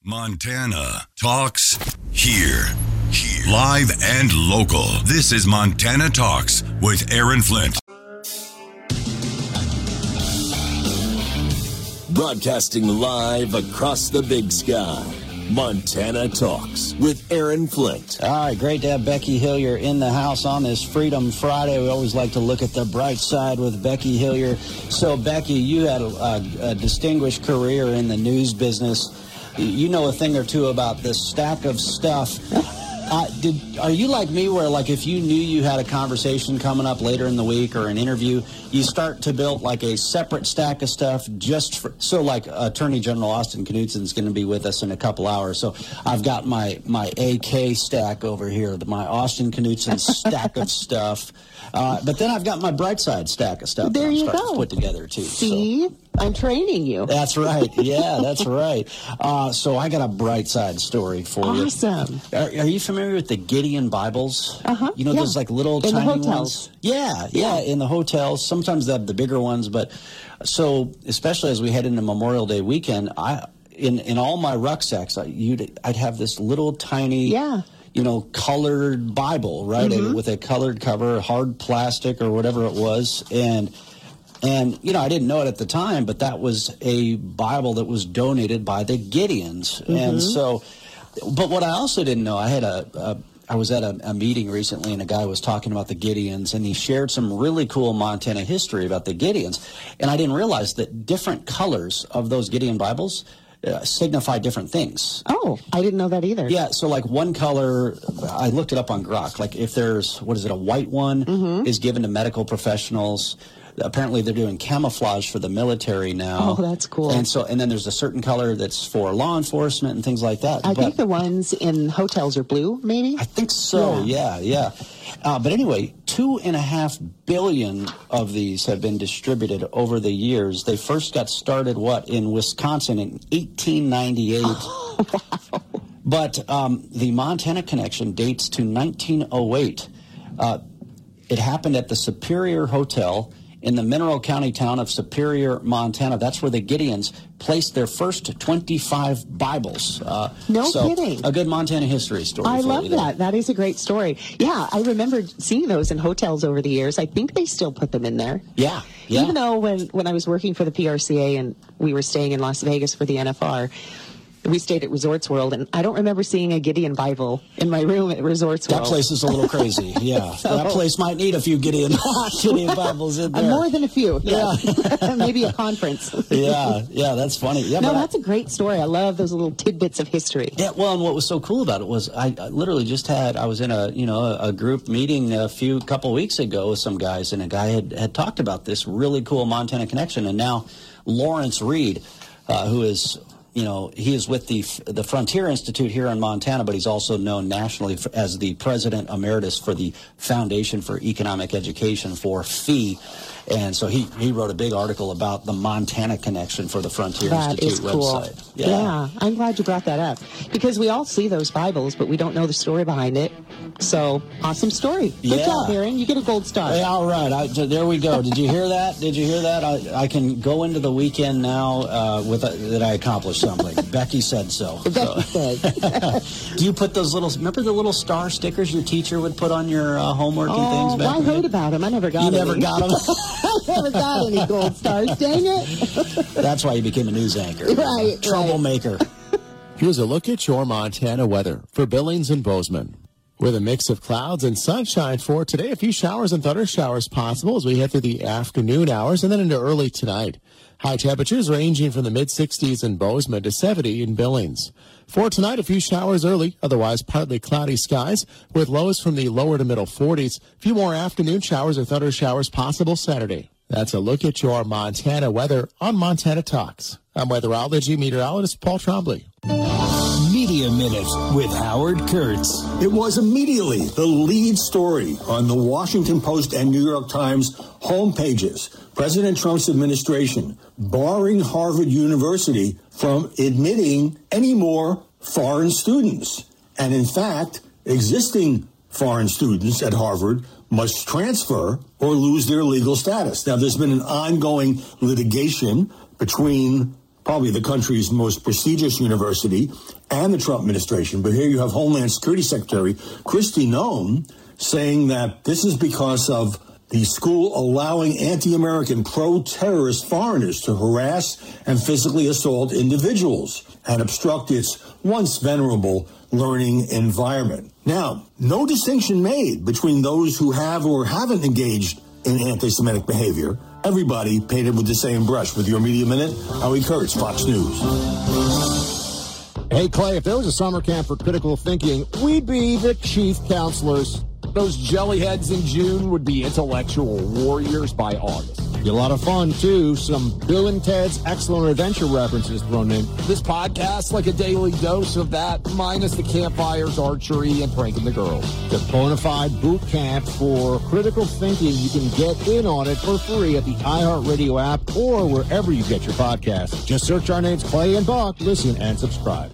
Montana Talks here. Live and local. This is Montana Talks with Aaron Flint. Broadcasting live across the big sky. Montana Talks with Aaron Flint. All right, great to have Becky Hillier in the house on this Freedom Friday. We always like to look at the bright side with Becky Hillier. So, Becky, you had a distinguished career in the news business. You know a thing or two about this stack of stuff. Are you like me where, like, if you knew you had a conversation coming up later in the week or an interview, you start to build, like, a separate stack of stuff just for... So, like, Attorney General Austin Knudsen is going to be with us in a couple hours. So I've got my AK stack over here, my Austin Knudsen stack of stuff. But then I've got my Brightside stack of stuff there you go. To put together, too. See? So. I'm training you. That's right. Yeah, that's right. So I got a Brightside story for you. Awesome. Are you familiar with the Gideon Bibles? Uh-huh. You know, those like little in tiny the hotels. ones? Yeah, in the hotels. Sometimes they have the bigger ones, but so especially as we head into Memorial Day weekend, in all my rucksacks, I'd have this little tiny colored Bible, right? Mm-hmm. With a colored cover, hard plastic or whatever it was. And, I didn't know it at the time, but that was a Bible that was donated by the Gideons. Mm-hmm. And so, but what I also didn't know, I was at a meeting recently, and a guy was talking about the Gideons, and he shared some really cool Montana history about the Gideons. And I didn't realize that different colors of those Gideon Bibles signify different things. Oh, I didn't know that either. Yeah, so like one color, I looked it up on Grok. Like if there's, a white one is given to medical professionals. Apparently they're doing camouflage for the military now. Oh, that's cool. And then there's a certain color that's for law enforcement and things like that. I think the ones in hotels are blue, maybe? I think so, yeah. But anyway, 2.5 billion of these have been distributed over the years. They first got started, in Wisconsin in 1898. Oh, wow. But the Montana connection dates to 1908. It happened at the Superior Hotel in the Mineral County town of Superior, Montana. That's where the Gideons placed their first 25 Bibles. No kidding. A good Montana history story. I love that. That is a great story. Yeah, I remember seeing those in hotels over the years. I think they still put them in there. Yeah. Even though when I was working for the PRCA and we were staying in Las Vegas for the NFR, we stayed at Resorts World, and I don't remember seeing a Gideon Bible in my room at Resorts World. That place is a little crazy, yeah. That place might need a few Gideon Bibles in there. More than a few, yeah. Maybe a conference. Yeah, that's funny. Yeah, that's a great story. I love those little tidbits of history. Yeah, well, and what was so cool about it was I literally I was in a group meeting a couple weeks ago with some guys, and a guy had talked about this really cool Montana connection, and now Lawrence Reed, who is... he is with the Frontier Institute here in Montana, but he's also known nationally as the president emeritus for the Foundation for Economic Education, for FEE. And so he wrote a big article about the Montana connection for the Frontier Institute website. Yeah, I'm glad you brought that up, because we all see those Bibles, but we don't know the story behind it. So, awesome story. Good job, Aaron. You get a gold star. Hey, all right. There we go. Did you hear that? I can go into the weekend now that I accomplished something. Becky said so. Becky said. Do you put those remember the little star stickers your teacher would put on your homework and things? Well, I heard about them. I never got them. You never got them? I never got any gold stars, dang it. That's why you became a news anchor. Right. Troublemaker. Here's a look at your Montana weather for Billings and Bozeman. With a mix of clouds and sunshine for today, a few showers and thunder showers possible as we head through the afternoon hours and then into early tonight. High temperatures ranging from the mid-60s in Bozeman to 70 in Billings. For tonight, a few showers early, otherwise partly cloudy skies with lows from the lower to middle 40s. A few more afternoon showers or thunder showers possible Saturday. That's a look at your Montana weather on Montana Talks. I'm weatherology meteorologist Paul Trombley. Media Minute with Howard Kurtz. It was immediately the lead story on the Washington Post and New York Times homepages. President Trump's administration barring Harvard University from admitting any more foreign students. And in fact, existing foreign students at Harvard must transfer or lose their legal status. Now, there's been an ongoing litigation between probably the country's most prestigious university, and the Trump administration. But here you have Homeland Security Secretary Kristi Noem saying that this is because of the school allowing anti-American pro-terrorist foreigners to harass and physically assault individuals and obstruct its once venerable learning environment. Now, no distinction made between those who have or haven't engaged in anti-Semitic behavior. Everybody painted with the same brush. With your Media Minute, Howie Kurtz, Fox News. Hey, Clay, if there was a summer camp for critical thinking, we'd be the chief counselors. Those jellyheads in June would be intellectual warriors by August. Be a lot of fun, too. Some Bill and Ted's Excellent Adventure references thrown in. This podcast, like a daily dose of that, minus the campfires, archery, and pranking the girls. The bona fide boot camp for critical thinking. You can get in on it for free at the iHeartRadio app or wherever you get your podcasts. Just search our names, Clay and Buck. Listen and subscribe.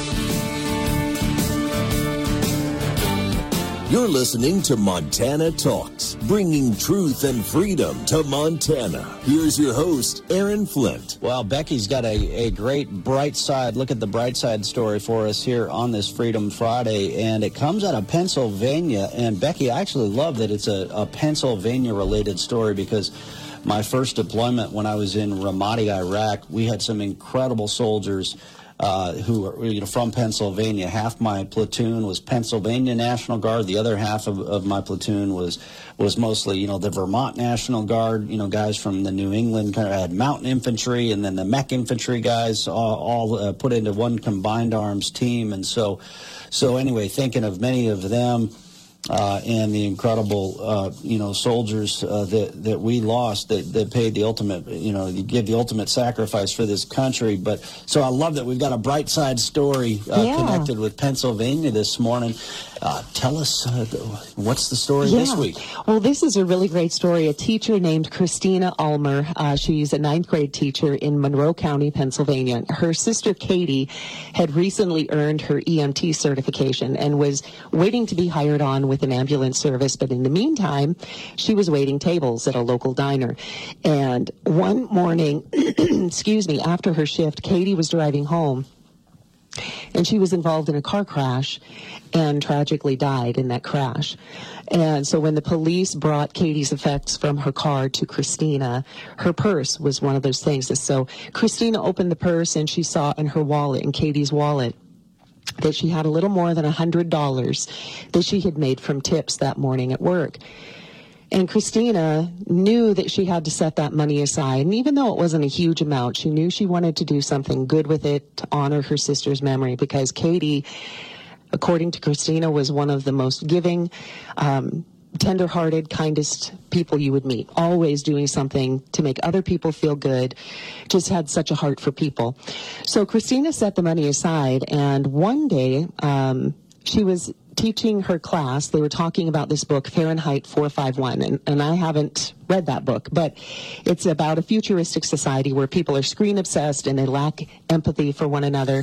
You're listening to Montana Talks, bringing truth and freedom to Montana. Here's your host, Aaron Flint. Well, Becky's got a great bright side, look at the bright side story for us here on this Freedom Friday, and it comes out of Pennsylvania. And Becky, I actually love that it's a Pennsylvania-related story because my first deployment when I was in Ramadi, Iraq, we had some incredible soldiers who are from Pennsylvania. Half my platoon was Pennsylvania National Guard. The other half of my platoon was mostly, the Vermont National Guard, guys from the New England, kind of had mountain infantry, and then the mech infantry guys all put into one combined arms team. And so anyway, thinking of many of them, and the incredible, soldiers that we lost that paid the ultimate, give the ultimate sacrifice for this country. But so I love that we've got a bright side story connected with Pennsylvania this morning. Tell us what's the story this week? Well, this is a really great story. A teacher named Christina Ulmer. She's a 9th grade teacher in Monroe County, Pennsylvania. Her sister Katie had recently earned her EMT certification and was waiting to be hired on with an ambulance service. But in the meantime, she was waiting tables at a local diner. And one morning, after her shift, Katie was driving home. And she was involved in a car crash and tragically died in that crash. And so when the police brought Katie's effects from her car to Christina, her purse was one of those things. So Christina opened the purse and she saw in her wallet, in Katie's wallet, that she had a little more than $100 that she had made from tips that morning at work. And Christina knew that she had to set that money aside. And even though it wasn't a huge amount, she knew she wanted to do something good with it to honor her sister's memory, because Katie, according to Christina, was one of the most giving, tender-hearted, kindest people you would meet, always doing something to make other people feel good, just had such a heart for people. So Christina set the money aside, and one day she was teaching her class. They were talking about this book, Fahrenheit 451, and I haven't read that book, but it's about a futuristic society where people are screen obsessed and they lack empathy for one another.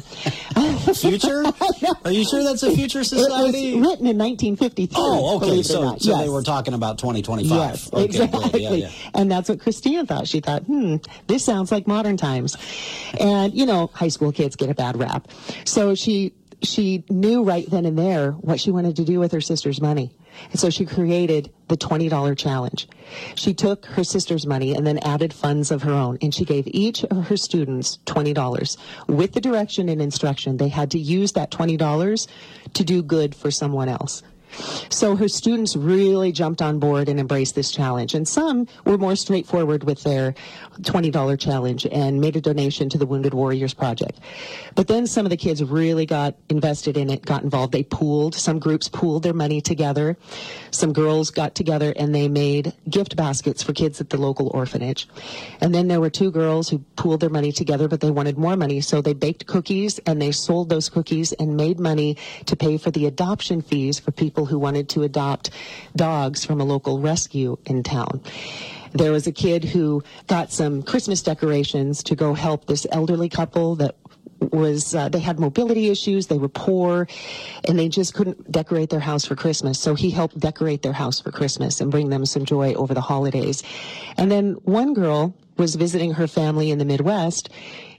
Future? Are you sure that's a future society? It was written in 1953. Oh, okay. So yes. They were talking about 2025. Yes, okay, exactly. Yeah. And that's what Christina thought. She thought, this sounds like modern times. And, high school kids get a bad rap. So she knew right then and there what she wanted to do with her sister's money. And so she created the $20 challenge. She took her sister's money and then added funds of her own, and she gave each of her students $20 with the direction and instruction they had to use that $20 to do good for someone else. So her students really jumped on board and embraced this challenge. And some were more straightforward with their $20 challenge and made a donation to the Wounded Warriors Project. But then some of the kids really got invested in it, got involved. They pooled. Some groups pooled their money together. Some girls got together and they made gift baskets for kids at the local orphanage. And then there were 2 girls who pooled their money together, but they wanted more money. So they baked cookies and they sold those cookies and made money to pay for the adoption fees for people who wanted to adopt dogs from a local rescue in town. There was a kid who got some Christmas decorations to go help this elderly couple that was, they had mobility issues, they were poor, and they just couldn't decorate their house for Christmas. So he helped decorate their house for Christmas and bring them some joy over the holidays. And then one girl was visiting her family in the Midwest,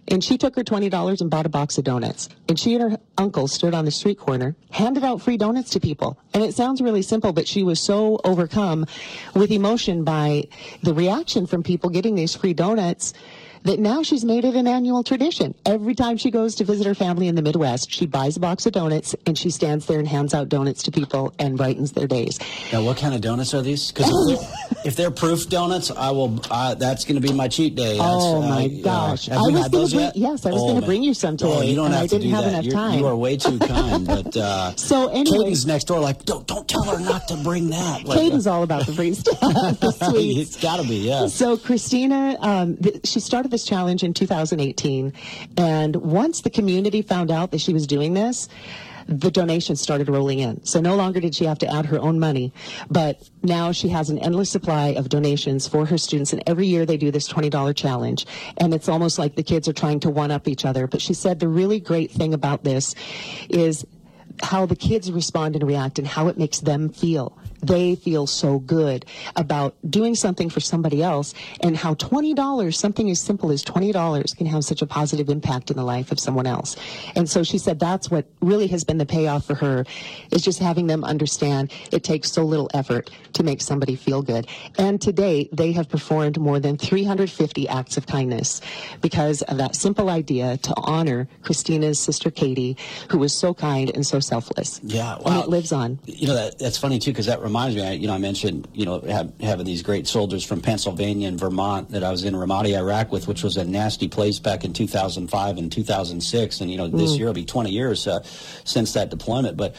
And she took her $20 and bought a box of donuts. And she and her uncle stood on the street corner, handed out free donuts to people. And it sounds really simple, but she was so overcome with emotion by the reaction from people getting these free donuts that now she's made it an annual tradition. Every time she goes to visit her family in the Midwest, she buys a box of donuts, and she stands there and hands out donuts to people and brightens their days. Now, what kind of donuts are these? Because if they're proof donuts, I will. That's going to be my cheat day. My gosh! Have you had those yet? Yes, I was going to bring you some today. You don't have to do that. I didn't have enough time. You are way too kind. But so anyway, Caden's next door, like, don't tell her not to bring that. Like, Caden's all about the free stuff, the sweets. It's got to be, yeah. So Christina, she started this challenge in 2018, and once the community found out that she was doing this, the donations started rolling in. So no longer did she have to add her own money, but now she has an endless supply of donations for her students, and every year they do this $20 challenge, and it's almost like the kids are trying to one-up each other. But she said the really great thing about this is how the kids respond and react and how it makes them feel. They feel so good about doing something for somebody else, and how $20, something as simple as $20, can have such a positive impact in the life of someone else. And so she said that's what really has been the payoff for her, is just having them understand it takes so little effort to make somebody feel good. And today they have performed more than 350 acts of kindness because of that simple idea to honor Christina's sister Katie, who was so kind and so selfless. Yeah, wow. And it lives on. You know, that's funny too, because that reminds me, I mentioned, having these great soldiers from Pennsylvania and Vermont that I was in Ramadi, Iraq with, which was a nasty place back in 2005 and 2006. And, this year will be 20 years since that deployment. But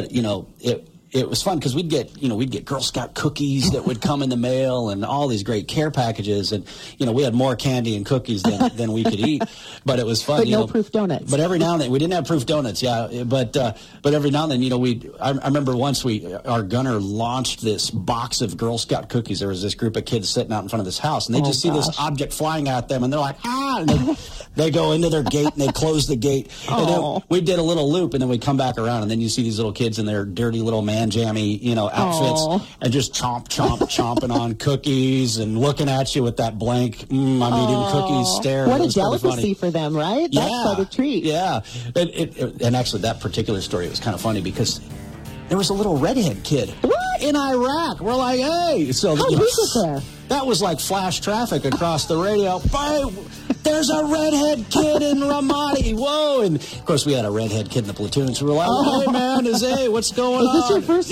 it was fun because we'd get Girl Scout cookies that would come in the mail and all these great care packages, and we had more candy and cookies than we could eat, but it was fun. But no proof donuts. But every now and then we didn't have proof donuts, yeah. But every now and then, I remember once our gunner launched this box of Girl Scout cookies. There was this group of kids sitting out in front of this house, and they just see this object flying at them, and they're like, ah! And they go into their gate and they close the gate. And then we did a little loop, and then we come back around, and then you see these little kids in their dirty little man jammy, outfits, and just chomping on cookies and looking at you with that blank, I'm eating cookies stare. What a delicacy for them, right? That's quite a treat. Yeah. And actually, that particular story was kind of funny because there was a little redhead kid in Iraq. We're like, hey. So how is it there? That was like flash traffic across the radio. There's a redhead kid in Ramadi. Whoa. And, of course, we had a redhead kid in the platoon, so we're like, hey, man, what's going on? Is this your first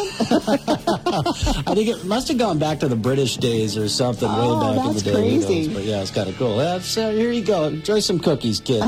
deployment? I think it must have gone back to the British days or something way back in the day. Crazy. But, yeah, it's kind of cool. Here you go. Enjoy some cookies, kid.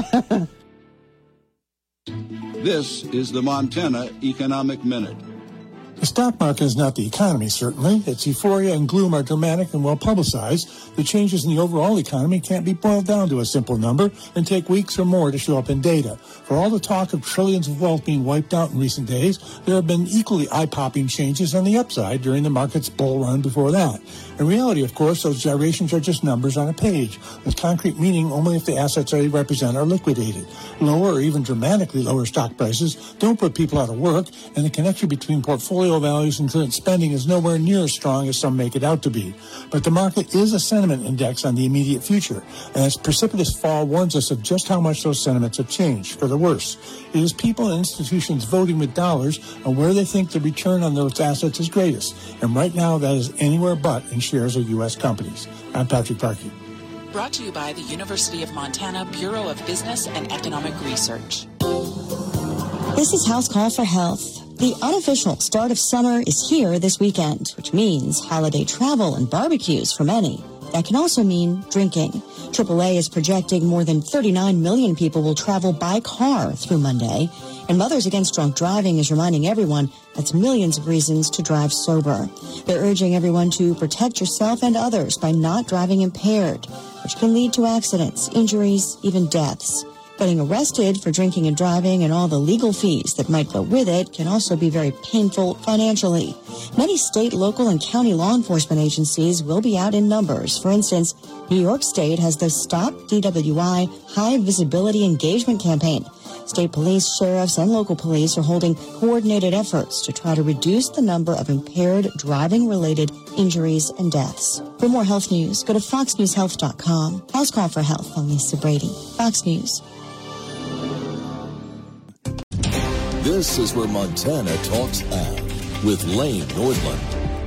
This is the Montana Economic Minute. The stock market is not the economy, certainly. Its euphoria and gloom are dramatic and well-publicized. The changes in the overall economy can't be boiled down to a simple number and take weeks or more to show up in data. For all the talk of trillions of wealth being wiped out in recent days, there have been equally eye-popping changes on the upside during the market's bull run before that. In reality, of course, those gyrations are just numbers on a page, with concrete meaning only if the assets they represent are liquidated. Lower or even dramatically lower stock prices don't put people out of work, and the connection between portfolio values and current spending is nowhere near as strong as some make it out to be. But the market is a sentiment index on the immediate future, and its precipitous fall warns us of just how much those sentiments have changed for the worse. It is people and institutions voting with dollars on where they think the return on those assets is greatest, and right now that is anywhere but in shares of U.S. companies. I'm Patrick Parkey. Brought to you by the University of Montana Bureau of Business and Economic Research. This is House Call for Health. The unofficial start of summer is here this weekend, which means holiday travel and barbecues for many. That can also mean drinking. AAA is projecting more than 39 million people will travel by car through Monday. And Mothers Against Drunk Driving is reminding everyone that's millions of reasons to drive sober. They're urging everyone to protect yourself and others by not driving impaired, which can lead to accidents, injuries, even deaths. Getting arrested for drinking and driving and all the legal fees that might go with it can also be very painful financially. Many state, local, and county law enforcement agencies will be out in numbers. For instance, New York State has the Stop DWI High Visibility Engagement Campaign. State police, sheriffs, and local police are holding coordinated efforts to try to reduce the number of impaired driving-related injuries and deaths. For more health news, go to foxnewshealth.com. House Call for Health. I'm Lisa Brady. Fox News. This is where Montana Talks Ag with Lane Nordland.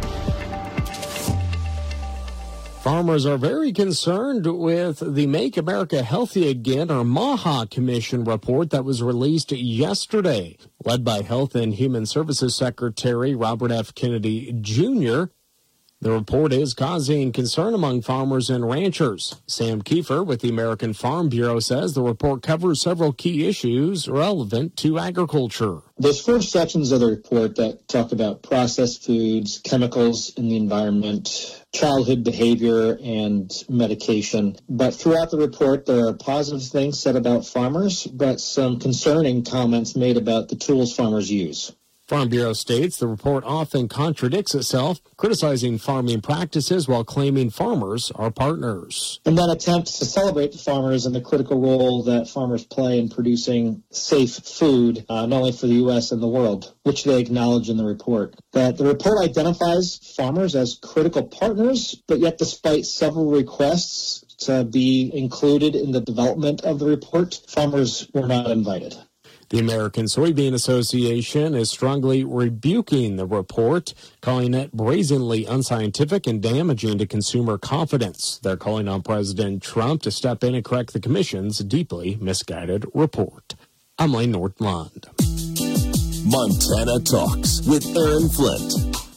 Farmers are very concerned with the Make America Healthy Again, or MAHA Commission report that was released yesterday. Led by Health and Human Services Secretary Robert F. Kennedy, Jr., the report is causing concern among farmers and ranchers. Sam Kiefer with the American Farm Bureau says the report covers several key issues relevant to agriculture. There's 4 sections of the report that talk about processed foods, chemicals in the environment, childhood behavior, and medication. But throughout the report, there are positive things said about farmers, but some concerning comments made about the tools farmers use. Farm Bureau states the report often contradicts itself, criticizing farming practices while claiming farmers are partners. And then attempts to celebrate the farmers and the critical role that farmers play in producing safe food, not only for the U.S. and the world, which they acknowledge in the report. That the report identifies farmers as critical partners, but yet despite several requests to be included in the development of the report, farmers were not invited. The American Soybean Association is strongly rebuking the report, calling it brazenly unscientific and damaging to consumer confidence. They're calling on President Trump to step in and correct the commission's deeply misguided report. I'm Lane Nordland. Montana Talks with Aaron Flint.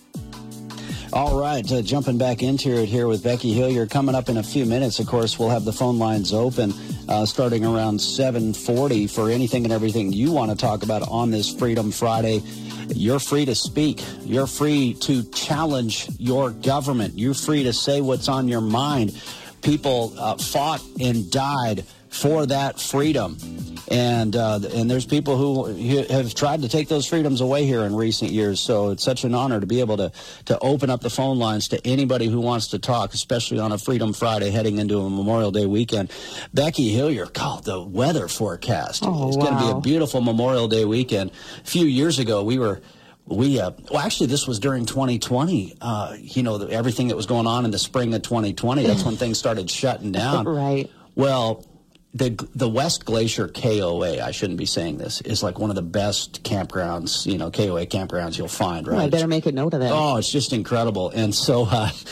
All right, jumping back into it here with Becky Hillier. Coming up in a few minutes, of course, we'll have the phone lines open starting around 7:40 for anything and everything you want to talk about on this Freedom Friday. You're free to speak. You're free to challenge your government. You're free to say what's on your mind. People fought and died for that freedom. And there's people who have tried to take those freedoms away here in recent years. So it's such an honor to be able to open up the phone lines to anybody who wants to talk, especially on a Freedom Friday heading into a Memorial Day weekend. Becky Hillier, the weather forecast. It's going to be a beautiful Memorial Day weekend. A few years ago, actually, this was during 2020. Everything that was going on in the spring of 2020, that's when things started shutting down. Right. Well, the West Glacier KOA, I shouldn't be saying this, is like one of the best campgrounds, KOA campgrounds you'll find, right? I better make a note of that. Oh, it's just incredible. And so,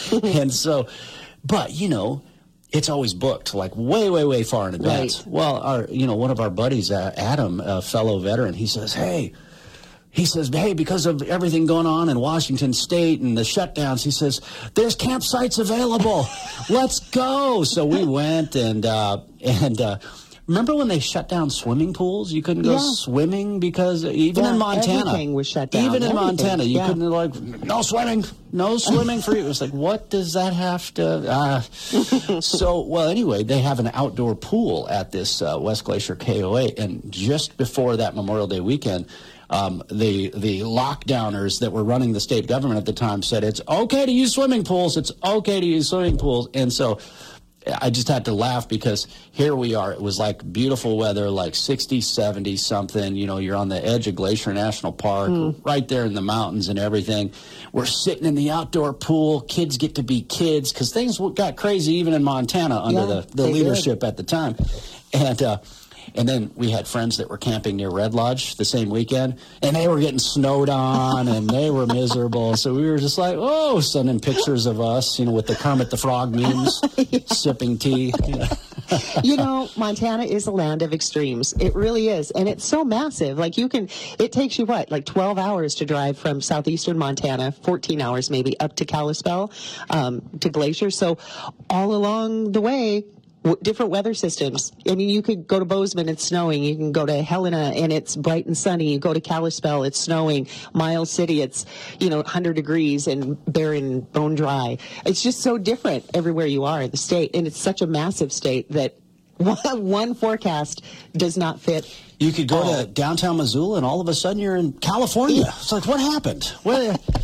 but, it's always booked like way, way, way far in advance. Right. Well, one of our buddies, Adam, a fellow veteran, he says, hey, because of everything going on in Washington State and the shutdowns, he says, there's campsites available. Let's go. So we went and remember when they shut down swimming pools? You couldn't go swimming because in Montana. Everything was shut down. Even in Montana, you couldn't, no swimming for you. It was like, what does that have to, anyway, they have an outdoor pool at this West Glacier KOA, and just before that Memorial Day weekend, the lockdowners that were running the state government at the time said it's okay to use swimming pools. It's okay to use swimming pools. And so I just had to laugh because here we are. It was like beautiful weather, like 60, 70 something. You're on the edge of Glacier National Park, right there in the mountains and everything. We're sitting in the outdoor pool. Kids get to be kids because things got crazy even in Montana under the leadership at the time. And then we had friends that were camping near Red Lodge the same weekend, and they were getting snowed on, and they were miserable. So we were just like, sending pictures of us, with the Kermit the Frog memes, sipping tea. Montana is a land of extremes. It really is. And it's so massive. It takes you 12 hours to drive from southeastern Montana, 14 hours maybe, up to Kalispell, to Glacier. So all along the way, different weather systems. I mean, you could go to Bozeman, it's snowing. You can go to Helena, and it's bright and sunny. You go to Kalispell, it's snowing. Miles City, it's, 100 degrees and barren, bone dry. It's just so different everywhere you are in the state. And it's such a massive state that one forecast does not fit. You could go to downtown Missoula, and all of a sudden you're in California. It's like, what happened? It's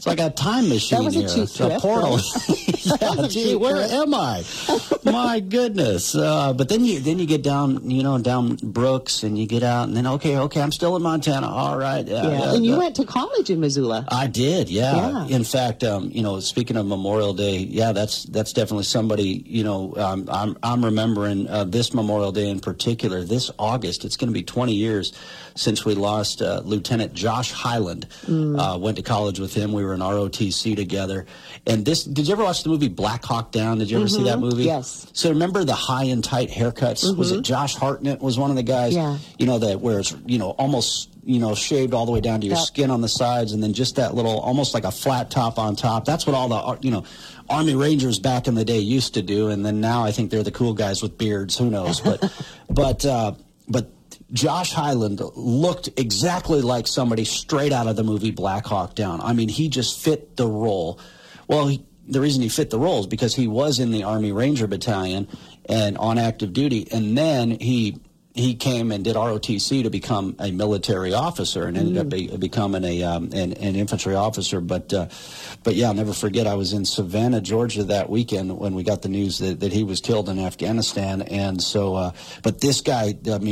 like a time machine. That was a here. cheap trip, a portal. right? Yeah, gee, where am I? My goodness. But then you get down, down Brooks, and you get out, and then okay, I'm still in Montana. All right. And you went to college in Missoula. I did, yeah. In fact, speaking of Memorial Day, that's definitely somebody. I'm remembering this Memorial Day in particular. This August, it's going to be 20 years since we lost Lieutenant Josh Hyland. Went to college with him. We were in ROTC together. And did you ever watch the movie Black Hawk Down? Did you ever see that movie? Yes. So remember the high and tight haircuts? Was it Josh Hartnett was one of the guys? Yeah. That wears, almost, shaved all the way down to your skin on the sides, and then just that little, almost like a flat top on top. That's what all the, Army Rangers back in the day used to do. And then now I think they're the cool guys with beards. Who knows? But Josh Hyland looked exactly like somebody straight out of the movie Black Hawk Down. I mean, he just fit the role. Well, the reason he fit the role is because he was in the Army Ranger Battalion and on active duty, and then he came and did ROTC to become a military officer and ended up becoming an infantry officer. But yeah, I'll never forget, I was in Savannah, Georgia that weekend when we got the news that he was killed in Afghanistan. And so, but this guy,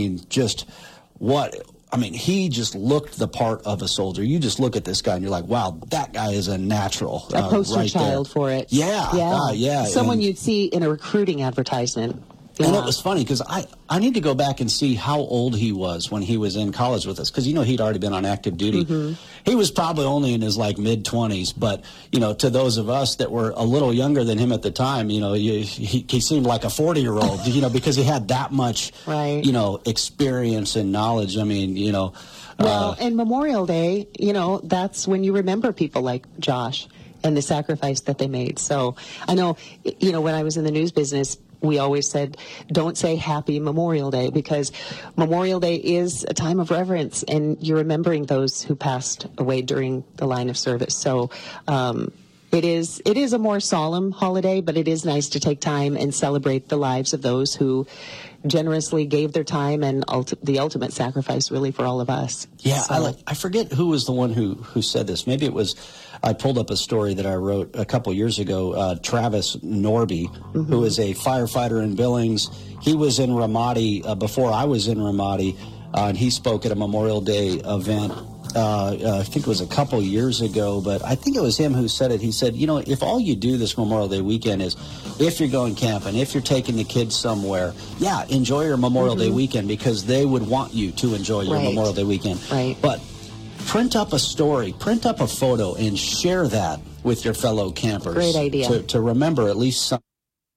he just looked the part of a soldier. You just look at this guy and you're like, wow, that guy is a natural. A poster right child there. For it. Yeah. Someone you'd see in a recruiting advertisement. And it was funny because I need to go back and see how old he was when he was in college with us, because he'd already been on active duty. He was probably only in his mid-20s, but to those of us that were a little younger than him at the time, he seemed like a 40-year-old, because he had that much experience and knowledge. I mean, well, and Memorial Day, that's when you remember people like Josh and the sacrifice that they made. So I know, when I was in the news business, we always said, don't say Happy Memorial Day, because Memorial Day is a time of reverence, and you're remembering those who passed away during the line of service. So it is a more solemn holiday, but it is nice to take time and celebrate the lives of those who generously gave their time and the ultimate sacrifice, really, for all of us. Yeah, so. I forget who was the one who said this. Maybe it was, I pulled up a story that I wrote a couple years ago, Travis Norby, who is a firefighter in Billings. He was in Ramadi before I was in Ramadi, and he spoke at a Memorial Day event. I think it was a couple years ago, but I think it was him who said it. He said, if all you do this Memorial Day weekend is, if you're going camping, if you're taking the kids somewhere, enjoy your Memorial Day weekend, because they would want you to enjoy your Memorial Day weekend. Right. But print up a story, print up a photo, and share that with your fellow campers. Great idea. To remember at least some.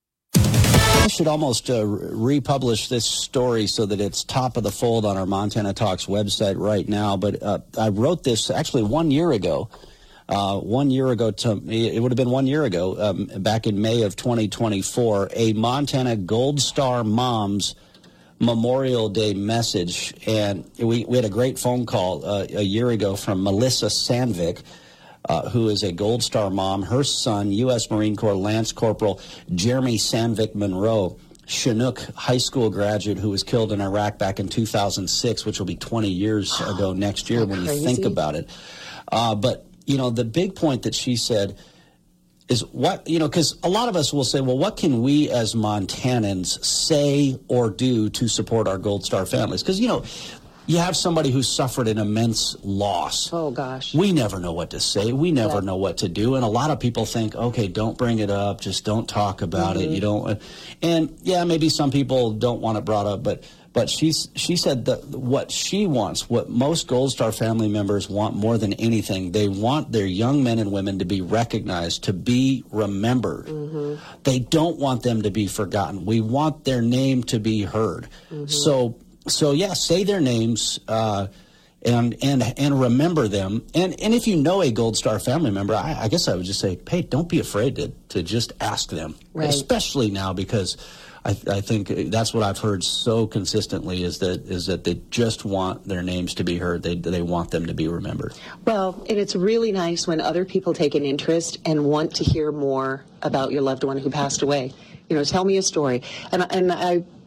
I should almost republish this story so that it's top of the fold on our Montana Talks website right now. But I wrote this actually 1 year ago. It would have been 1 year ago, back in May of 2024, a Montana Gold Star Moms Memorial Day message. And we had a great phone call a year ago from Melissa Sandvik, who is a Gold Star mom. Her son, U.S. Marine Corps Lance Corporal Jeremy Sandvik Monroe, Chinook High School graduate who was killed in Iraq back in 2006, which will be 20 years ago next year when you think about it. But, the big point that she said is because a lot of us will say, well, what can we as Montanans say or do to support our Gold Star families? Because, you have somebody who suffered an immense loss. Oh, gosh. We never know what to say. We never know what to do. And a lot of people think, okay, don't bring it up. Just don't talk about it. You don't. And, maybe some people don't want it brought up. But she said that what she wants, what most Gold Star family members want more than anything, they want their young men and women to be recognized, to be remembered. They don't want them to be forgotten. We want their name to be heard. So say their names and remember them. And if you know a Gold Star family member, I guess I would just say, hey, don't be afraid to just ask them, especially now, because I think that's what I've heard so consistently is that they just want their names to be heard. They want them to be remembered. Well, and it's really nice when other people take an interest and want to hear more about your loved one who passed away. Tell me a story. And I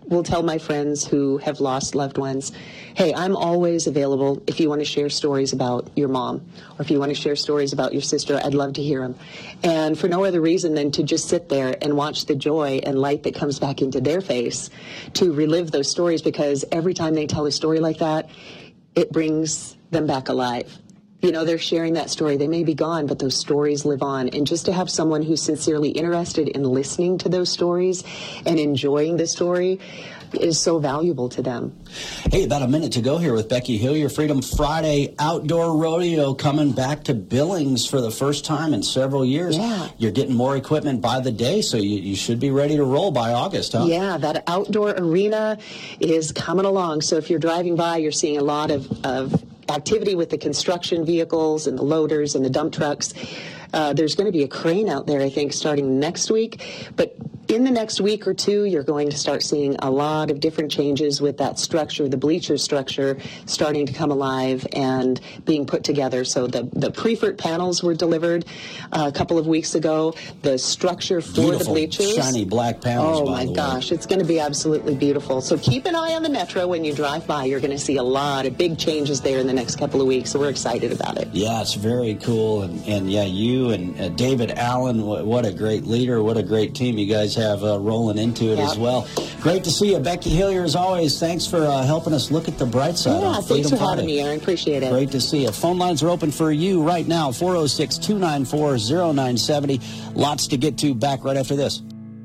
will tell my friends who have lost loved ones, hey, I'm always available if you want to share stories about your mom, or if you want to share stories about your sister. I'd love to hear them. And for no other reason than to just sit there and watch the joy and light that comes back into their face to relive those stories, because every time they tell a story like that, it brings them back alive. You know, they're sharing that story. They may be gone, but those stories live on. And just to have someone who's sincerely interested in listening to those stories and enjoying the story is so valuable to them. Hey, about a minute to go here with Becky Hillier. Freedom Friday Outdoor Rodeo coming back to Billings for the first time in several years. Yeah. You're getting more equipment by the day, so you should be ready to roll by August, huh? Yeah, that outdoor arena is coming along. So if you're driving by, you're seeing a lot of activity with the construction vehicles and the loaders and the dump trucks. There's going to be a crane out there, I think, starting next week. But in the next week or two, you're going to start seeing a lot of different changes with that structure, the bleacher structure, starting to come alive and being put together. So the pre-fert panels were delivered a couple of weeks ago. The structure for Beautiful, the bleachers. shiny black panels, Oh, by my the gosh. way. It's going to be absolutely beautiful. So keep an eye on the Metro when you drive by. You're going to see a lot of big changes there in the next couple of weeks. So we're excited about it. Yeah, it's very cool. And yeah, you and David Allen, what a great leader, what a great team you guys have rolling into it as well. Great to see you. Becky Hillier, as always, thanks for helping us look at the bright side. Yeah, thanks for having me, Aaron. Appreciate it. Great to see you. Phone lines are open for you right now, 406-294-0970. Lots to get to. Back right after this.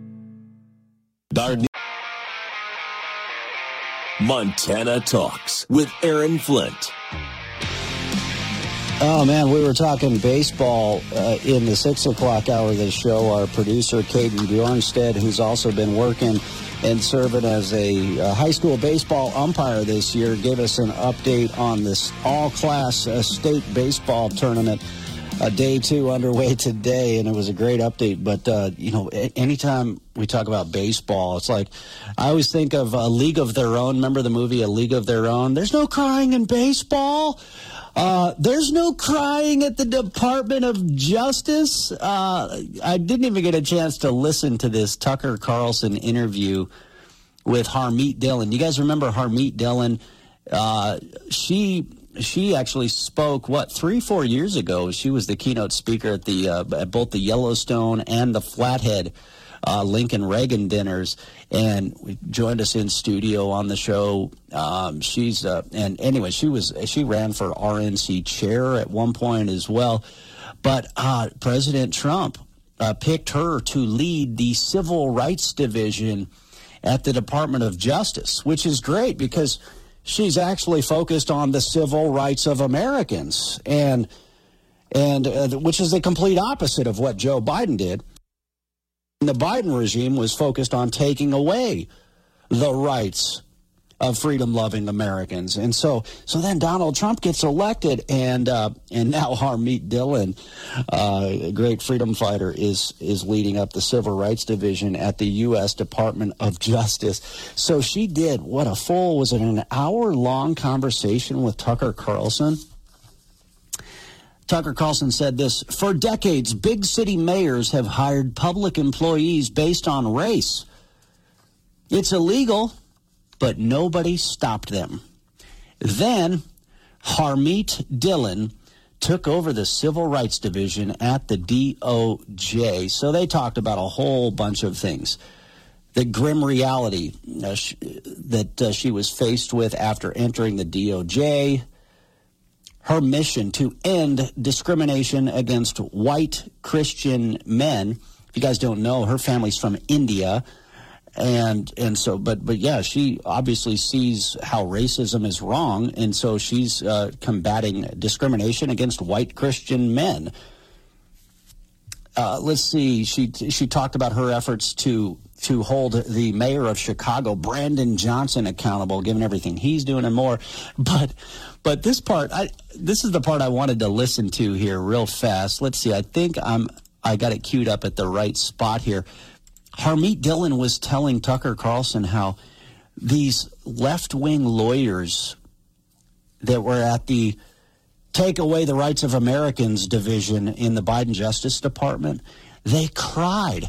Montana Talks with Aaron Flint. Oh, man, we were talking baseball in the 6 o'clock hour of the show. Our producer, Caden Bjornstead, who's also been working and serving as a high school baseball umpire this year, gave us an update on this all-class state baseball tournament. Day 2 underway today, and it was a great update. But, you know, anytime we talk about baseball, it's like I always think of A League of Their Own. Remember the movie A League of Their Own? There's no crying in baseball. There's no crying at the Department of Justice. I didn't even get a chance to listen to this Tucker Carlson interview with Harmeet Dillon. You guys remember Harmeet Dillon? She actually spoke, 3-4 years ago. She was the keynote speaker at at both the Yellowstone and the Flathead Lincoln Reagan dinners, and joined us in studio on the show. And anyway, she ran for RNC chair at one point as well. But President Trump picked her to lead the Civil Rights Division at the Department of Justice, which is great because she's actually focused on the civil rights of Americans, and which is the complete opposite of what Joe Biden did. The Biden regime was focused on taking away the rights of freedom-loving Americans. And so then Donald Trump gets elected, and now Harmeet Dillon, a great freedom fighter, is leading up the Civil Rights Division at the U.S. Department of Justice. So she did, was it an hour-long conversation with Tucker Carlson? Tucker Carlson said this: for decades, big city mayors have hired public employees based on race. It's illegal, but nobody stopped them. Then Harmeet Dillon took over the Civil Rights Division at the DOJ. So they talked about a whole bunch of things. The grim reality that she was faced with after entering the DOJ, her mission to end discrimination against white Christian men. If you guys don't know, her family's from India. And so, but yeah, she obviously sees how racism is wrong, and so she's combating discrimination against white Christian men. Let's see. She talked about her efforts to hold the mayor of Chicago, Brandon Johnson, accountable, given everything he's doing and more. But this part, this is the part I wanted to listen to here real fast. Let's see. I think I got it queued up at the right spot here. Harmeet Dillon was telling Tucker Carlson how these left-wing lawyers that were at the Take Away the Rights of Americans division in the Biden Justice Department, they cried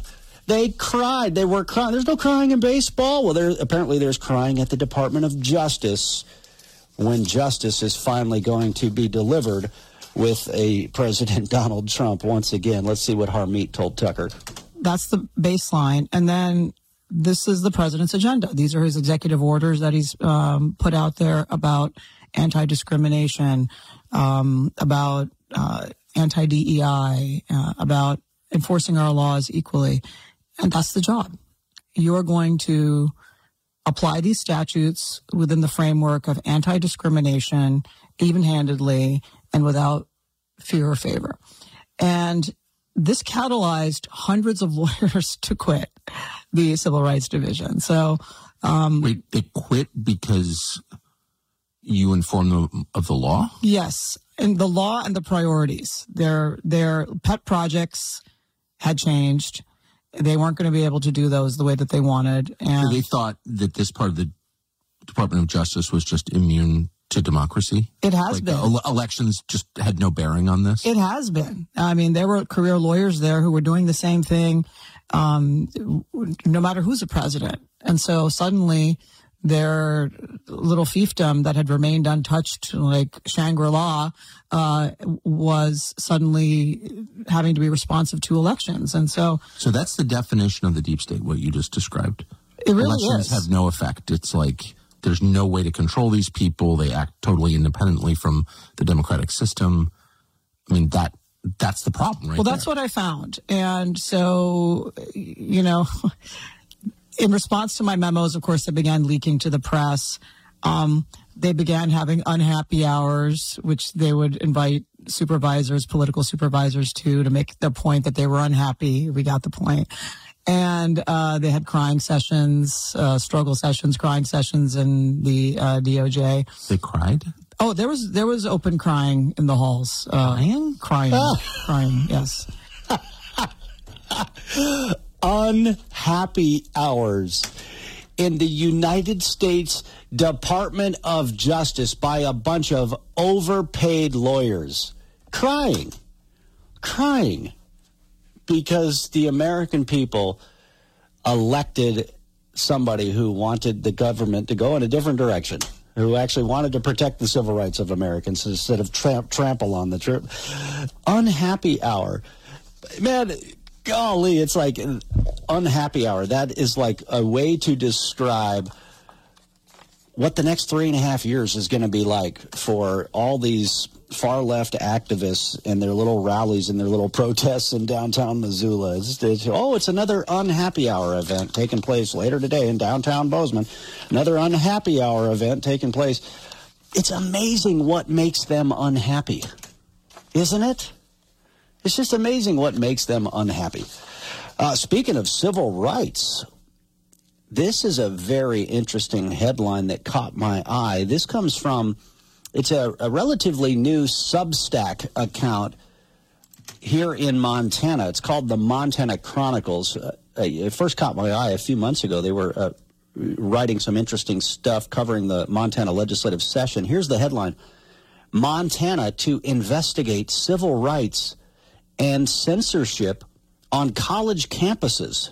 They cried. They were crying. There's no crying in baseball. Well, apparently there's crying at the Department of Justice when justice is finally going to be delivered with a President Donald Trump once again. Let's see what Harmeet told Tucker. That's the baseline. And then this is the president's agenda. These are his executive orders that he's put out there about anti-discrimination, about anti-DEI, about enforcing our laws equally. And that's the job. You're going to apply these statutes within the framework of anti-discrimination, even-handedly, and without fear or favor. And this catalyzed hundreds of lawyers to quit the Civil Rights Division. So, wait, they quit because you informed them of the law? Yes, and the law and the priorities. Their pet projects had changed. They weren't going to be able to do those the way that they wanted. And so they thought that this part of the Department of Justice was just immune to democracy? It has been. Elections just had no bearing on this? It has been. I mean, there were career lawyers there who were doing the same thing, no matter who's the president. And so suddenly their little fiefdom that had remained untouched, like Shangri-La, was suddenly having to be responsive to elections. And so that's the definition of the deep state, what you just described. It really Elections is. have no effect. It's like there's no way to control these people. They act totally independently from the democratic system. I mean, that's the problem, right? Well, that's what I found. And so, in response to my memos, of course, that began leaking to the press, they began having unhappy hours, which they would invite supervisors, political supervisors to make the point that they were unhappy. We got the point. And they had crying sessions, struggle sessions, crying sessions in the DOJ. They cried? Oh, there was open crying in the halls. Crying, yes. Unhappy hours in the United States Department of Justice by a bunch of overpaid lawyers. Crying because the American people elected somebody who wanted the government to go in a different direction, who actually wanted to protect the civil rights of Americans instead of trample on the trip. Unhappy hour. Man, golly, it's like an unhappy hour. That is like a way to describe what the next 3.5 years is going to be like for all these far-left activists and their little rallies and their little protests in downtown Missoula. It's another unhappy hour event taking place later today in downtown Bozeman. Another unhappy hour event taking place. It's amazing what makes them unhappy, isn't it? It's just amazing what makes them unhappy. Speaking of civil rights, this is a very interesting headline that caught my eye. This comes from, it's a relatively new Substack account here in Montana. It's called the Montana Chronicles. It first caught my eye a few months ago. They were writing some interesting stuff covering the Montana legislative session. Here's the headline: Montana to investigate civil rights and censorship on college campuses.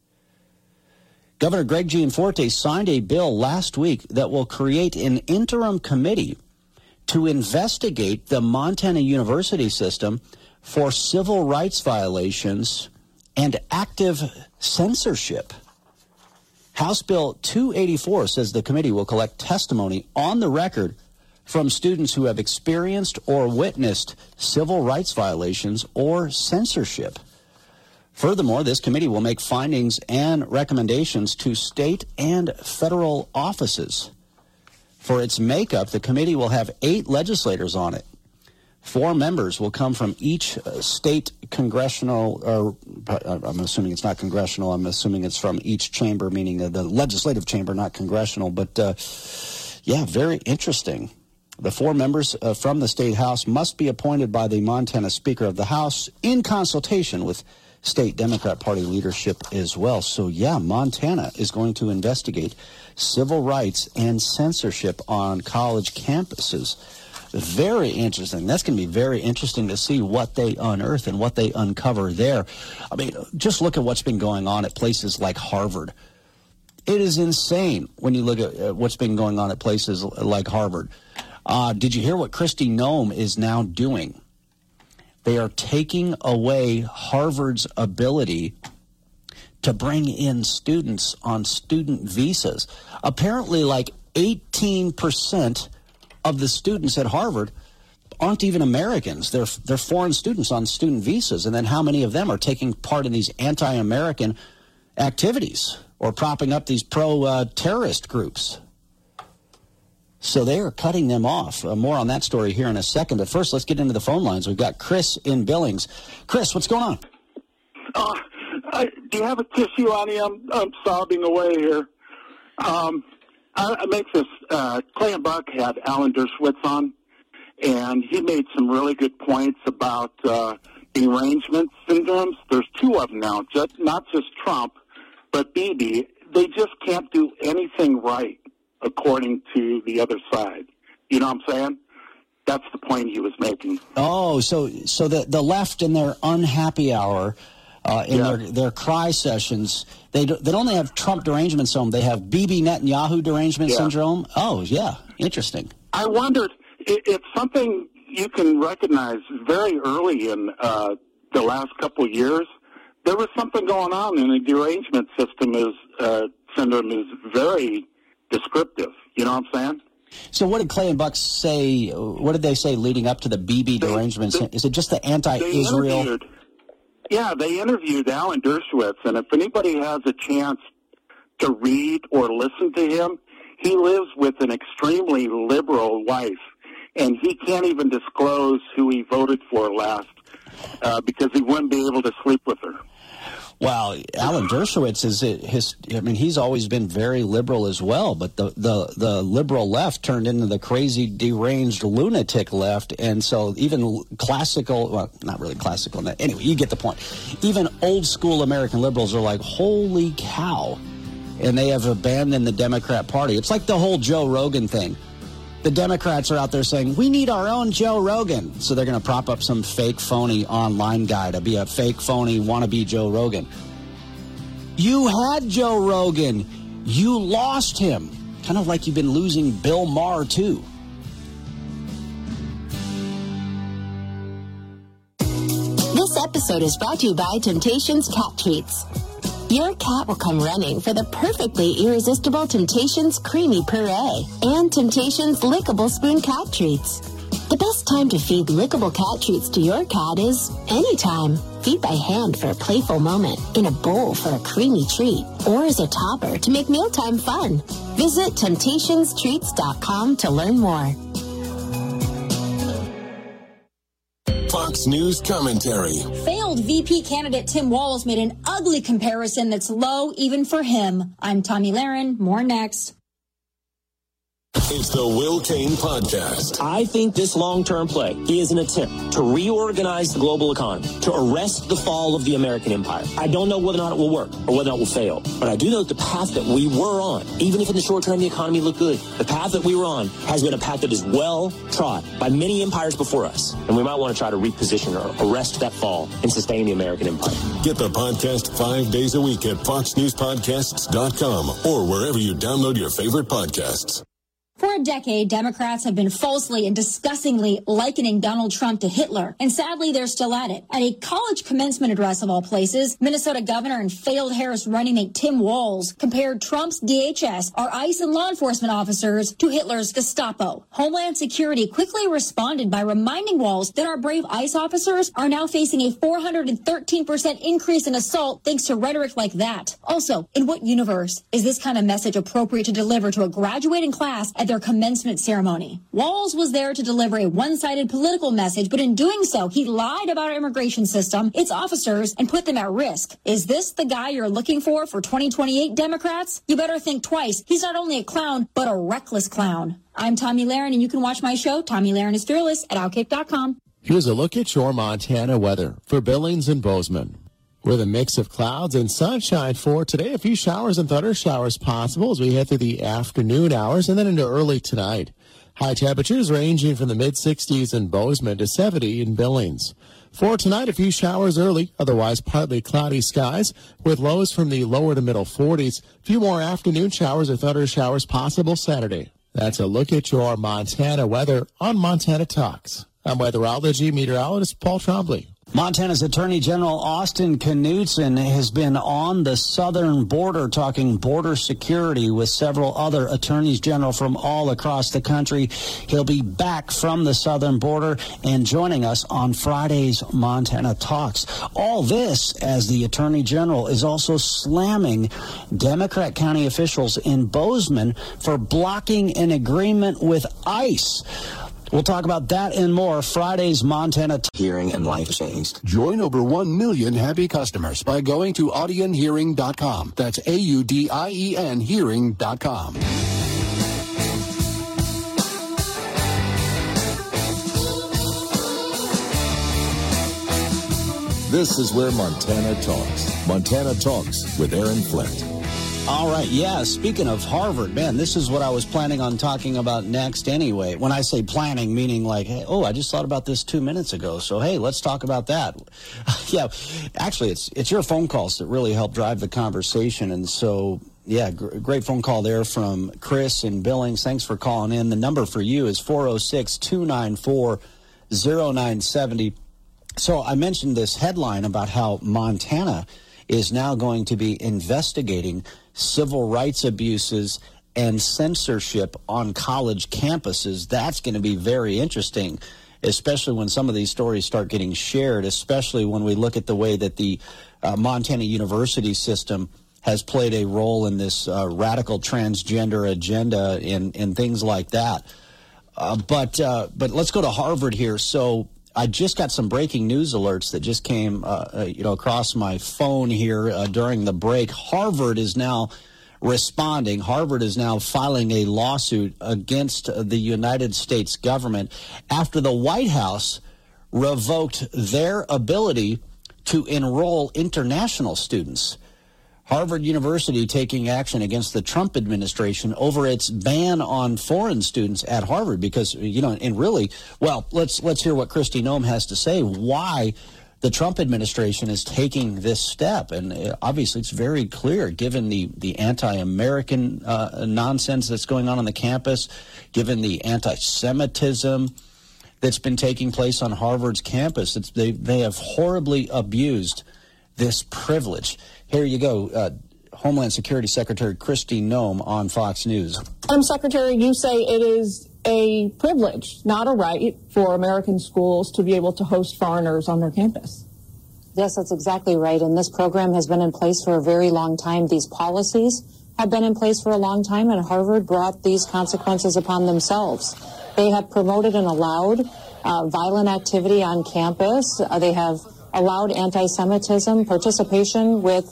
Governor Greg Gianforte signed a bill last week that will create an interim committee to investigate the Montana University system for civil rights violations and active censorship. House Bill 284 says the committee will collect testimony on the record from students who have experienced or witnessed civil rights violations or censorship. Furthermore, this committee will make findings and recommendations to state and federal offices. For its makeup, the committee will have 8 legislators on it. 4 members will come from each state congressional, or I'm assuming it's not congressional, I'm assuming it's from each chamber, meaning the legislative chamber, not congressional. But, very interesting. The 4 members from the state house must be appointed by the Montana Speaker of the House in consultation with state Democrat Party leadership as well. So, Montana is going to investigate civil rights and censorship on college campuses. Very interesting. That's going to be very interesting to see what they unearth and what they uncover there. I mean, just look at what's been going on at places like Harvard. It is insane when you look at what's been going on at places like Harvard. Did you hear what Kristi Noem is now doing? They are taking away Harvard's ability to bring in students on student visas. Apparently, like 18% of the students at Harvard aren't even Americans. They're foreign students on student visas. And then how many of them are taking part in these anti-American activities or propping up these pro-terrorist groups? So they are cutting them off. More on that story here in a second. But first, let's get into the phone lines. We've got Chris in Billings. Chris, what's going on? Do you have a tissue on you? I'm sobbing away here. I make this. Clay and Buck had Alan Dershowitz on, and he made some really good points about derangement syndromes. There's two of them now, not just Trump, but Bibi. They just can't do anything right, according to the other side. You know what I'm saying? That's the point he was making. Oh, so the left in their unhappy hour, their cry sessions, they don't only have Trump derangement syndrome, they have Bibi Netanyahu derangement syndrome. Oh, yeah, interesting. I wondered, it's something you can recognize very early in the last couple of years. There was something going on, and the derangement syndrome is very descriptive. You know what I'm saying? So what did Clay and Buck say? What did they say leading up to the Bibi derangement? Is it just the anti-Israel? They interviewed Alan Dershowitz, and if anybody has a chance to read or listen to him, he lives with an extremely liberal wife, and he can't even disclose who he voted for last because he wouldn't be able to sleep with her. Wow, Alan Dershowitz he's always been very liberal as well, but the liberal left turned into the crazy, deranged, lunatic left, and so even classical, well, not really classical, anyway, you get the point. Even old school American liberals are like, holy cow, and they have abandoned the Democrat Party. It's like the whole Joe Rogan thing. The Democrats are out there saying, we need our own Joe Rogan. So they're going to prop up some fake, phony online guy to be a fake, phony, wannabe Joe Rogan. You had Joe Rogan. You lost him. Kind of like you've been losing Bill Maher, too. This episode is brought to you by Temptations Cat Treats. Your cat will come running for the perfectly irresistible Temptations Creamy Puree and Temptations Lickable Spoon Cat Treats. The best time to feed lickable cat treats to your cat is anytime. Feed by hand for a playful moment, in a bowl for a creamy treat, or as a topper to make mealtime fun. Visit TemptationsTreats.com to learn more. Fox News commentary. Failed VP candidate Tim Walz made an ugly comparison that's low even for him. I'm Tomi Lahren. More next. It's the Will Cain Podcast. I think this long-term play is an attempt to reorganize the global economy, to arrest the fall of the American empire. I don't know whether or not it will work or whether or not it will fail, but I do know that the path that we were on, even if in the short term the economy looked good, the path that we were on has been a path that is well trod by many empires before us, and we might want to try to reposition or arrest that fall and sustain the American empire. Get the podcast 5 days a week at foxnewspodcasts.com or wherever you download your favorite podcasts. For a decade, Democrats have been falsely and disgustingly likening Donald Trump to Hitler, and sadly, they're still at it. At a college commencement address of all places, Minnesota Governor and failed Harris running mate Tim Walz compared Trump's DHS, our ICE and law enforcement officers, to Hitler's Gestapo. Homeland Security quickly responded by reminding Walz that our brave ICE officers are now facing a 413% increase in assault thanks to rhetoric like that. Also, in what universe is this kind of message appropriate to deliver to a graduating class at their commencement ceremony? Walz was there to deliver a one-sided political message, but in doing so, he lied about our immigration system, its officers, and put them at risk. Is this the guy you're looking for 2028, Democrats? You better think twice. He's not only a clown, but a reckless clown. I'm Tomi Lahren, and you can watch my show, Tomi Lahren is Fearless, at Outkick.com. Here's a look at your Montana weather for Billings and Bozeman. With a mix of clouds and sunshine for today. A few showers and thunder showers possible as we head through the afternoon hours and then into early tonight. High temperatures ranging from the mid-60s in Bozeman to 70 in Billings. For tonight, a few showers early, otherwise partly cloudy skies with lows from the lower to middle 40s. A few more afternoon showers or thunder showers possible Saturday. That's a look at your Montana weather on Montana Talks. I'm weatherology meteorologist Paul Trombley. Montana's Attorney General Austin Knudsen has been on the southern border talking border security with several other attorneys general from all across the country. He'll be back from the southern border and joining us on Friday's Montana Talks. All this as the Attorney General is also slamming Democrat county officials in Bozeman for blocking an agreement with ICE. We'll talk about that and more Friday's Montana Hearing and life changed. Join over 1 million happy customers by going to AudienHearing.com. That's AUDIEN Hearing.com. This is where Montana talks. Montana Talks with Aaron Flint. All right, yeah, speaking of Harvard, man, this is what I was planning on talking about next anyway. When I say planning, meaning like, hey, I just thought about this 2 minutes ago, so hey, let's talk about that. Yeah, actually, it's your phone calls that really help drive the conversation, and so, yeah, great phone call there from Chris in Billings. Thanks for calling in. The number for you is 406-294-0970. So I mentioned this headline about how Montana is now going to be investigating civil rights abuses and censorship on college campuses. That's going to be very interesting, especially when some of these stories start getting shared, especially when we look at the way that the Montana University system has played a role in this radical transgender agenda and things like that. But let's go to Harvard here. So I just got some breaking news alerts that just came, across my phone here during the break. Harvard is now responding. Harvard is now filing a lawsuit against the United States government after the White House revoked their ability to enroll international students. Harvard University taking action against the Trump administration over its ban on foreign students at Harvard because, and really, well, let's hear what Kristi Noem has to say, why the Trump administration is taking this step. And obviously it's very clear, given the anti-American nonsense that's going on the campus, given the anti-Semitism that's been taking place on Harvard's campus. They have horribly abused this privilege. Here you go, Homeland Security Secretary Kristi Noem on Fox News. Secretary, you say it is a privilege, not a right, for American schools to be able to host foreigners on their campus. Yes, that's exactly right. And this program has been in place for a very long time. These policies have been in place for a long time, and Harvard brought these consequences upon themselves. They have promoted and allowed violent activity on campus. They have allowed anti-Semitism, participation with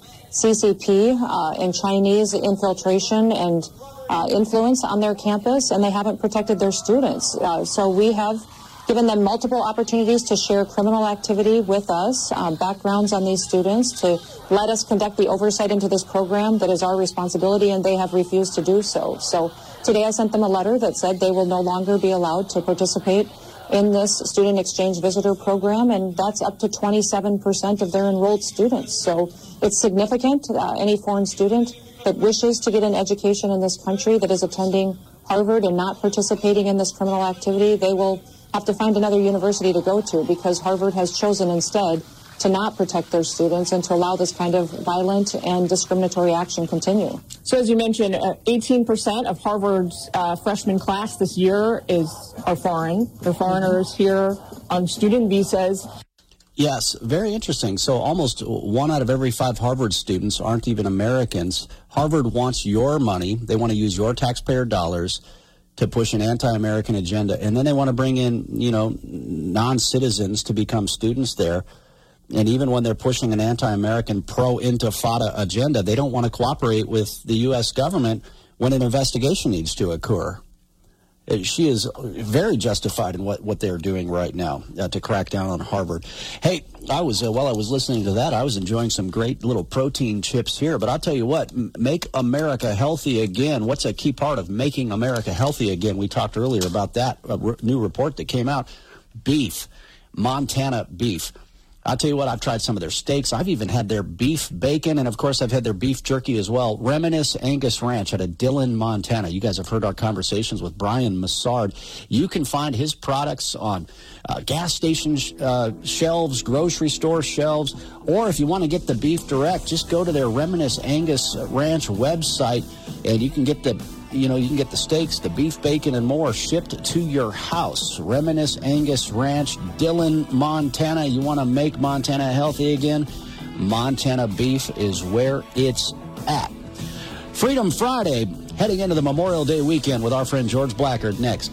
CCP and Chinese infiltration and influence on their campus, and they haven't protected their students. So we have given them multiple opportunities to share criminal activity with us, backgrounds on these students, to let us conduct the oversight into this program that is our responsibility, and they have refused to do so. So today I sent them a letter that said they will no longer be allowed to participate in this student exchange visitor program, and that's up to 27% of their enrolled students. So it's significant. Any foreign student that wishes to get an education in this country that is attending Harvard and not participating in this criminal activity, they will have to find another university to go to, because Harvard has chosen instead to not protect their students and to allow this kind of violent and discriminatory action continue. So as you mentioned, 18% of Harvard's freshman class this year are foreign. They're foreigners here on student visas. Yes, very interesting. So almost 1 out of every 5 Harvard students aren't even Americans. Harvard wants your money. They want to use your taxpayer dollars to push an anti-American agenda. And then they want to bring in, non-citizens to become students there. And even when they're pushing an anti-American pro-intifada agenda, they don't want to cooperate with the U.S. government when an investigation needs to occur. She is very justified in what they're doing right now to crack down on Harvard. Hey, while I was listening to that, I was enjoying some great little protein chips here. But I'll tell you what, make America healthy again. What's a key part of making America healthy again? We talked earlier about that new report that came out. Beef, Montana beef. I'll tell you what, I've tried some of their steaks. I've even had their beef bacon, and, of course, I've had their beef jerky as well. Reminisce Angus Ranch out of Dillon, Montana. You guys have heard our conversations with Brian Massard. You can find his products on gas station shelves, grocery store shelves, or if you want to get the beef direct, just go to their Reminisce Angus Ranch website, and you can get the steaks, the beef bacon, and more shipped to your house. Reminisce Angus Ranch, Dillon, Montana. You want to make Montana healthy again? Montana beef is where it's at. Freedom Friday, heading into the Memorial Day weekend with our friend George Blackard next.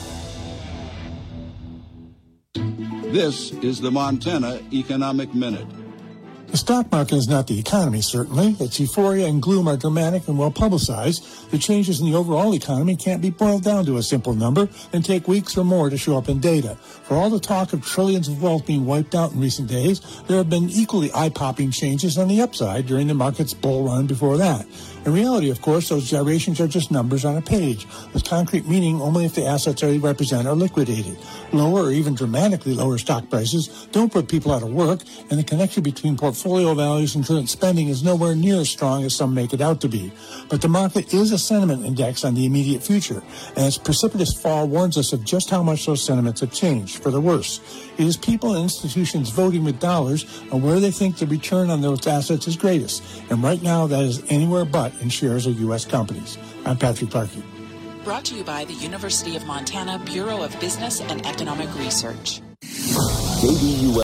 This is the Montana Economic Minute. The stock market is not the economy, certainly. Its euphoria and gloom are dramatic and well publicized. The changes in the overall economy can't be boiled down to a simple number and take weeks or more to show up in data. For all the talk of trillions of wealth being wiped out in recent days, there have been equally eye-popping changes on the upside during the market's bull run before that. In reality, of course, those gyrations are just numbers on a page, with concrete meaning only if the assets they represent are liquidated. Lower or even dramatically lower stock prices don't put people out of work, and the connection between portfolio values and current spending is nowhere near as strong as some make it out to be. But the market is a sentiment index on the immediate future, and its precipitous fall warns us of just how much those sentiments have changed for the worse. It is people and institutions voting with dollars on where they think the return on those assets is greatest, and right now that is anywhere but in shares of U.S. companies. I'm Patrick Clarkey. Brought to you by the University of Montana Bureau of Business and Economic Research. KBUS